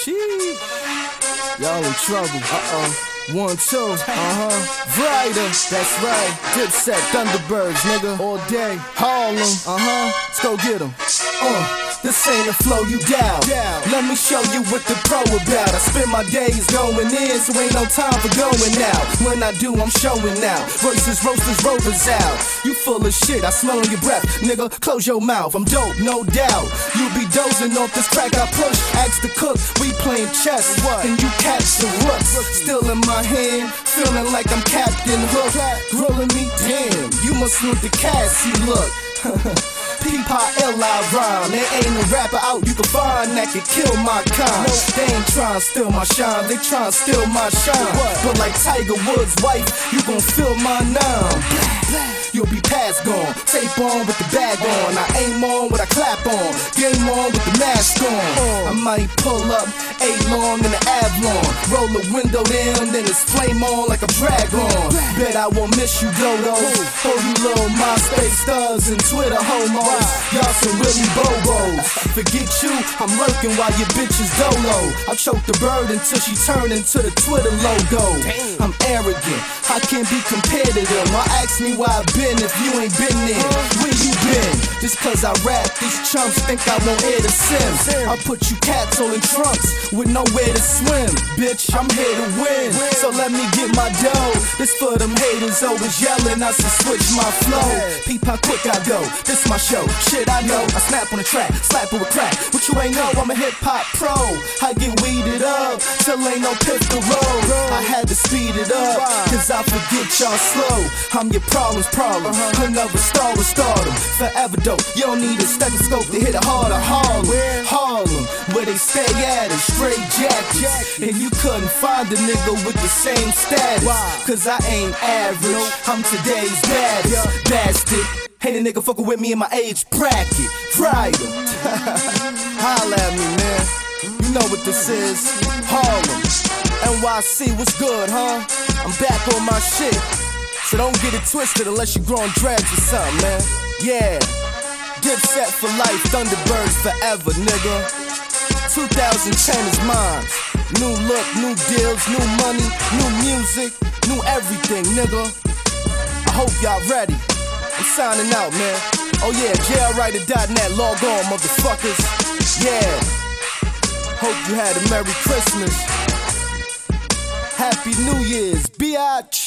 Sheesh. Y'all in trouble. 1, 2, Vrider, that's right. Dipset, Thunderbirds, nigga. All day, Harlem, let's go get 'em. This ain't a flow you down. Let me show you what the pro about. I spend my days going in, so ain't no time for going out. When I do, I'm showing out. Versus roasters, rovers out. You full of shit, I smell on your breath. Nigga, close your mouth, I'm dope, no doubt. You be dozing off this crack I push. Ask the cook, we playing chess. And you catch the rooks. Still in my hand, feeling like I'm Captain Hook. Grilling me, damn, you must need the Cassie look. P-P-L-I rhyme. There ain't a rapper out you can find that can kill my kind. No, they ain't tryna steal my shine, they tryna steal my shine. But like Tiger Woods' wife, you gon' feel my nine. You'll be past gone, tape on with the bag on. I aim on what I clap on, game on with the mask on. I might pull up 8 long in the Avalon, roll the window down, then it's flame on like a dragon. Bet I won't miss you, Dodo. Oh, you little MySpace thugs and Twitter homos. Y'all some really bobos. Forget you, I'm lurking while your bitch is dolo. I choke the bird until she turn into the Twitter logo. I'm arrogant, I can't be compared to them. Why ask me where I've been if you ain't been there? Where you been? Just cause I rap, these chumps think I won't air the Sims. I put you cats all in trunks with nowhere to swim. Bitch, I'm here to win, so let me get my dough. This for them haters always yelling I should switch my flow. Peep how quick I go, this my show. Shit I know, I snap on the track, slap with a crack. What you ain't know, I'm a hip-hop pro. I get weeded up, till ain't no pistol roll. I had to speed it up, cause I forget y'all slow. I'm your problem's problem, another star with stardom. Forever dope, you don't need a stethoscope to hit a harder Harlem, where they stay at it, straight jackets. And you couldn't find a nigga with the same status, cause I ain't average, I'm today's baddest bastard. Ain't a nigga fucking with me in my age bracket. Vrider. Holla at me, man. You know what this is. Harlem. NYC, what's good, huh? I'm back on my shit. So don't get it twisted unless you're growing dreads or something, man. Yeah. Dipset for life, Thunderbirds forever, nigga. 2010 is mine. New look, new deals, new money, new music, new everything, nigga. I hope y'all ready. I'm signing out, man. Oh yeah, JRWriter.net, log on, motherfuckers. Yeah. Hope you had a Merry Christmas. Happy New Year's, biatch.